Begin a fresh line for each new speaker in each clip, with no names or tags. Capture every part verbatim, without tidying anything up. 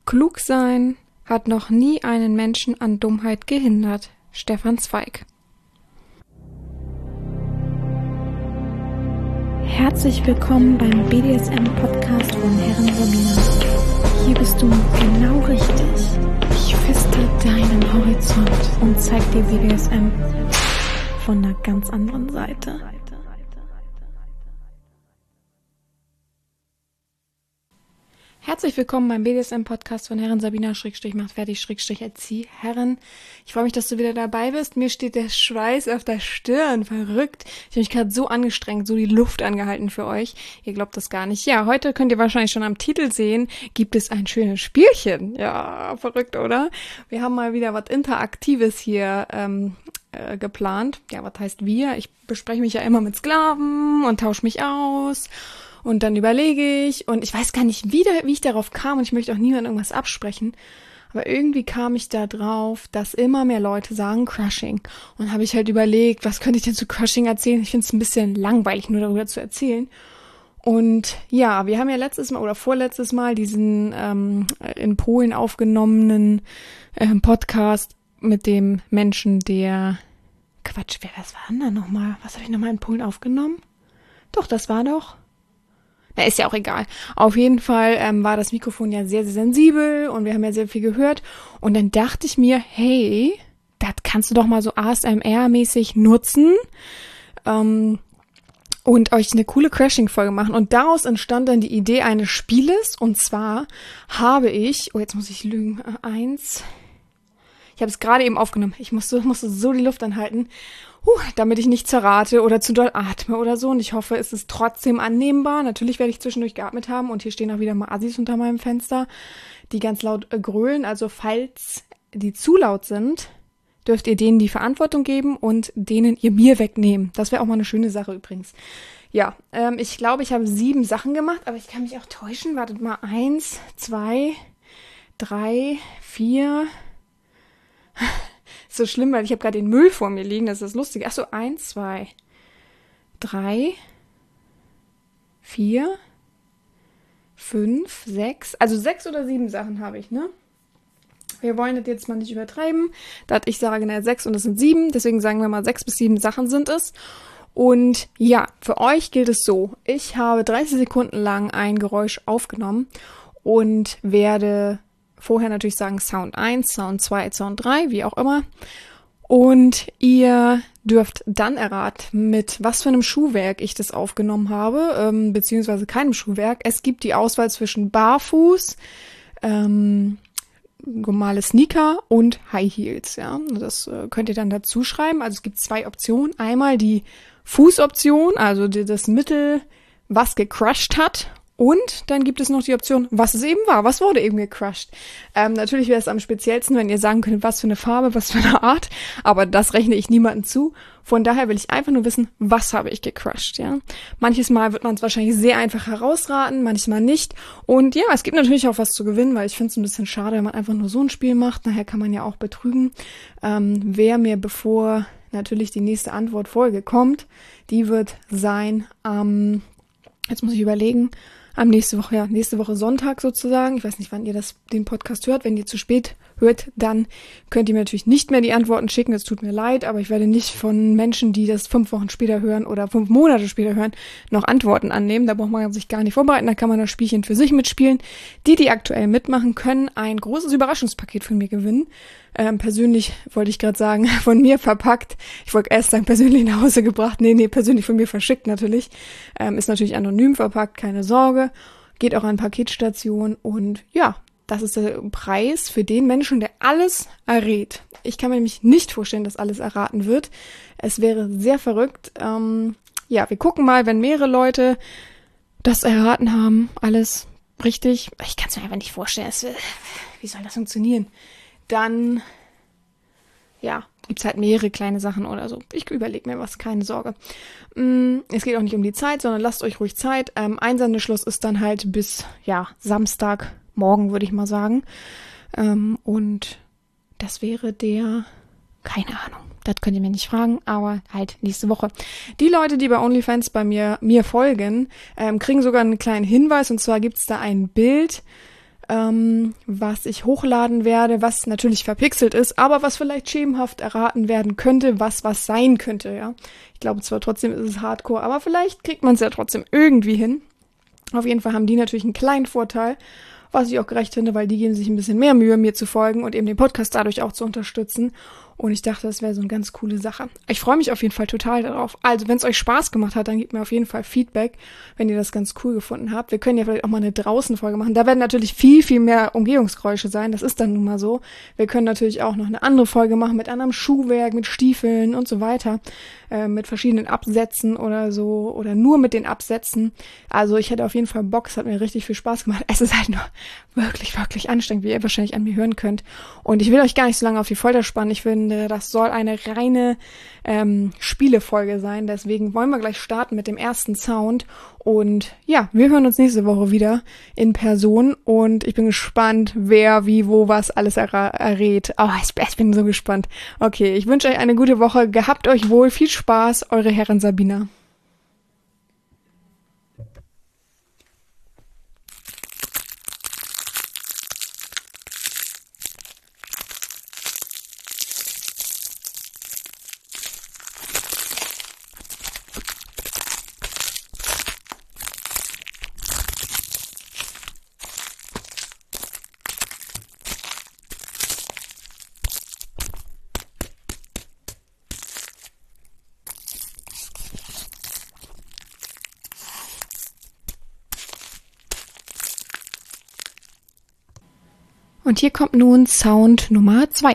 Klug sein hat noch nie einen Menschen an Dummheit gehindert. Stefan Zweig.
Herzlich willkommen beim B D S M-Podcast von Herren Sabina. Hier bist du genau richtig. Ich feste deinen Horizont und zeig dir B D S M von einer ganz anderen Seite.
Herzlich willkommen beim B D S M-Podcast von Herren Sabina, Schrägstrich macht fertig, Schrägstrich erzieh Herren. Ich freue mich, dass du wieder dabei bist. Mir steht der Schweiß auf der Stirn, verrückt. Ich habe mich gerade so angestrengt, so die Luft angehalten für euch. Ihr glaubt das gar nicht. Ja, heute könnt ihr wahrscheinlich schon am Titel sehen, gibt es ein schönes Spielchen. Ja, verrückt, oder? Wir haben mal wieder was Interaktives hier ähm, äh, geplant. Ja, was heißt wir? Ich bespreche mich ja immer mit Sklaven und tausche mich aus. Und dann überlege ich, und ich weiß gar nicht, wie, da, wie ich darauf kam, und ich möchte auch niemandem irgendwas absprechen, aber irgendwie kam ich da drauf, dass immer mehr Leute sagen Crushing. Und habe ich halt überlegt, was könnte ich denn zu Crushing erzählen? Ich finde es ein bisschen langweilig, nur darüber zu erzählen. Und ja, wir haben ja letztes Mal oder vorletztes Mal diesen ähm, in Polen aufgenommenen ähm, Podcast mit dem Menschen, der... Quatsch, wer was war denn da nochmal? Was habe ich nochmal in Polen aufgenommen? Doch, das war doch... Na, ist ja auch egal. Auf jeden Fall ähm, war das Mikrofon ja sehr, sehr sensibel und wir haben ja sehr viel gehört. Und dann dachte ich mir, hey, das kannst du doch mal so A S M R-mäßig nutzen ähm, und euch eine coole Crashing-Folge machen. Und daraus entstand dann die Idee eines Spieles. Und zwar habe ich, oh, jetzt muss ich lügen, äh, eins... Ich habe es gerade eben aufgenommen. Ich musste, musste so die Luft anhalten, huh, damit ich nicht zerrate oder zu doll atme oder so. Und ich hoffe, es ist trotzdem annehmbar. Natürlich werde ich zwischendurch geatmet haben. Und hier stehen auch wieder mal Assis unter meinem Fenster, die ganz laut äh, grölen. Also falls die zu laut sind, dürft ihr denen die Verantwortung geben und denen ihr Bier wegnehmen. Das wäre auch mal eine schöne Sache übrigens. Ja, ähm, ich glaube, ich habe sieben Sachen gemacht, aber ich kann mich auch täuschen. Wartet mal, eins, zwei, drei, vier... So schlimm, weil ich habe gerade den Müll vor mir liegen, das ist das Lustige. Achso, eins, zwei, drei, vier, fünf, sechs, also sechs oder sieben Sachen habe ich, ne? Wir wollen das jetzt mal nicht übertreiben, dass ich sage, naja, sechs und es sind sieben, deswegen sagen wir mal, sechs bis sieben Sachen sind es. Und ja, für euch gilt es so, ich habe dreißig Sekunden lang ein Geräusch aufgenommen und werde... vorher natürlich sagen Sound eins, Sound zwei, Sound drei, wie auch immer. Und ihr dürft dann erraten, mit was für einem Schuhwerk ich das aufgenommen habe, ähm, beziehungsweise keinem Schuhwerk. Es gibt die Auswahl zwischen Barfuß, ähm, normale Sneaker und High Heels. Ja, das äh, könnt ihr dann dazu schreiben. Also es gibt zwei Optionen. Einmal die Fußoption, also die, das Mittel, was gecrushed hat. Und dann gibt es noch die Option, was es eben war, was wurde eben gecrushed. Ähm, natürlich wäre es am speziellsten, wenn ihr sagen könntet, was für eine Farbe, was für eine Art, aber das rechne ich niemandem zu. Von daher will ich einfach nur wissen, was habe ich gecrushed, ja. Manches Mal wird man es wahrscheinlich sehr einfach herausraten, manchmal nicht. Und ja, es gibt natürlich auch was zu gewinnen, weil ich finde es ein bisschen schade, wenn man einfach nur so ein Spiel macht. Nachher kann man ja auch betrügen. Ähm, wer mir bevor natürlich die nächste Antwortfolge kommt, die wird sein am, ähm, jetzt muss ich überlegen, Am nächste Woche, ja, nächste Woche Sonntag sozusagen. Ich weiß nicht, wann ihr das, den Podcast hört. Wenn ihr zu spät hört, dann könnt ihr mir natürlich nicht mehr die Antworten schicken. Das tut mir leid, aber ich werde nicht von Menschen, die das fünf Wochen später hören oder fünf Monate später hören, noch Antworten annehmen. Da braucht man sich gar nicht vorbereiten. Da kann man das Spielchen für sich mitspielen. Die, die aktuell mitmachen, können ein großes Überraschungspaket von mir gewinnen. Ähm, persönlich wollte ich gerade sagen, von mir verpackt. Ich wollte erst sagen, persönlich nach Hause gebracht. Nee, nee, persönlich von mir verschickt natürlich. Ähm, ist natürlich anonym verpackt, keine Sorge. Geht auch an Paketstation und ja, das ist der Preis für den Menschen, der alles errät. Ich kann mir nämlich nicht vorstellen, dass alles erraten wird. Es wäre sehr verrückt. Ähm, ja, wir gucken mal, wenn mehrere Leute das erraten haben, alles richtig. Ich kann es mir einfach nicht vorstellen. Es, wie soll das funktionieren? Dann, ja, gibt's halt mehrere kleine Sachen oder so. Ich überlege mir was, keine Sorge. Es geht auch nicht um die Zeit, sondern lasst euch ruhig Zeit. Ähm, Einsendeschluss ist dann halt bis, ja, Samstagmorgen, würde ich mal sagen. Ähm, und das wäre der, keine Ahnung, das könnt ihr mir nicht fragen, aber halt nächste Woche. Die Leute, die bei OnlyFans bei mir, mir folgen, ähm, kriegen sogar einen kleinen Hinweis. Und zwar gibt's da ein Bild, ähm, was ich hochladen werde, was natürlich verpixelt ist, aber was vielleicht schemenhaft erraten werden könnte, was was sein könnte, ja. Ich glaube zwar trotzdem ist es Hardcore, aber vielleicht kriegt man es ja trotzdem irgendwie hin. Auf jeden Fall haben die natürlich einen kleinen Vorteil, was ich auch gerecht finde, weil die geben sich ein bisschen mehr Mühe, mir zu folgen und eben den Podcast dadurch auch zu unterstützen. Und ich dachte, das wäre so eine ganz coole Sache. Ich freue mich auf jeden Fall total darauf. Also, wenn es euch Spaß gemacht hat, dann gebt mir auf jeden Fall Feedback, wenn ihr das ganz cool gefunden habt. Wir können ja vielleicht auch mal eine Draußenfolge machen. Da werden natürlich viel, viel mehr Umgehungsgeräusche sein. Das ist dann nun mal so. Wir können natürlich auch noch eine andere Folge machen mit anderem Schuhwerk, mit Stiefeln und so weiter. Äh, mit verschiedenen Absätzen oder so. Oder nur mit den Absätzen. Also, ich hätte auf jeden Fall Bock. Es hat mir richtig viel Spaß gemacht. Es ist halt nur wirklich, wirklich anstrengend, wie ihr wahrscheinlich an mir hören könnt. Und ich will euch gar nicht so lange auf die Folter spannen. Ich finde, das soll eine reine ähm, Spielefolge sein. Deswegen wollen wir gleich starten mit dem ersten Sound. Und ja, wir hören uns nächste Woche wieder in Person. Und ich bin gespannt, wer, wie, wo, was alles erra- errät. Oh, ich, ich bin so gespannt. Okay, ich wünsche euch eine gute Woche. Gehabt euch wohl. Viel Spaß. Eure Herren Sabina. Und hier kommt nun Sound Nummer zwei.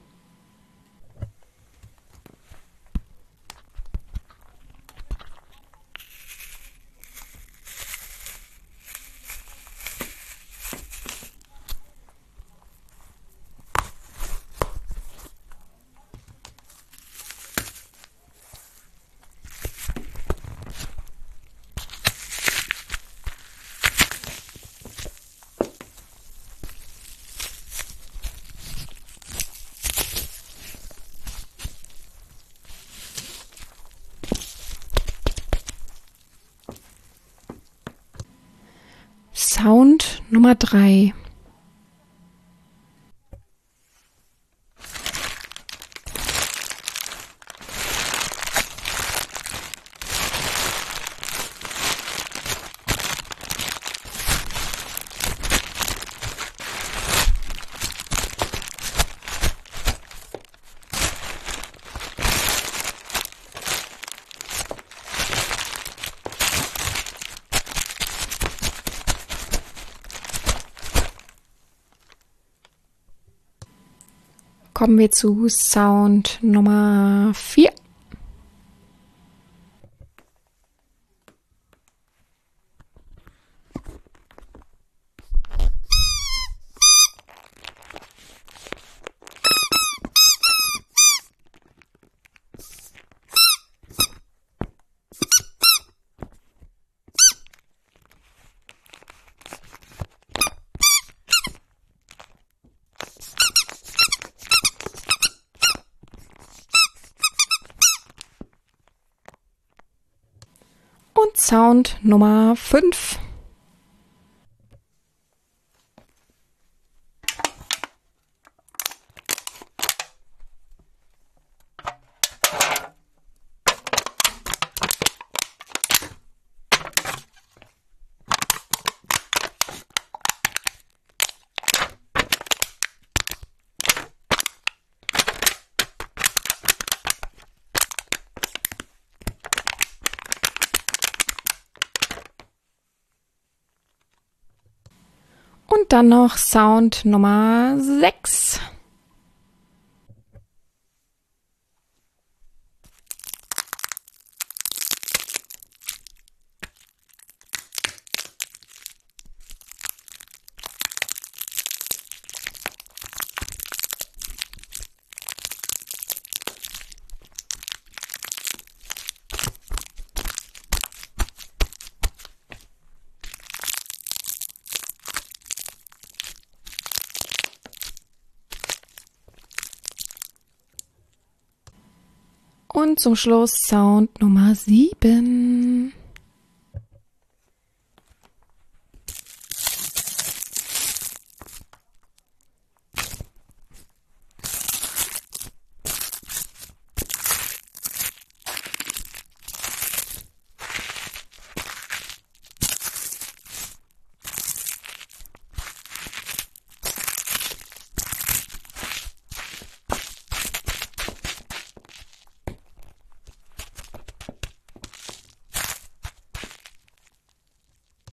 Sound Nummer drei. Kommen wir zu Sound Nummer vier. Und Sound Nummer fünf. Und dann noch Sound Nummer sechs. Und zum Schluss Sound Nummer sieben.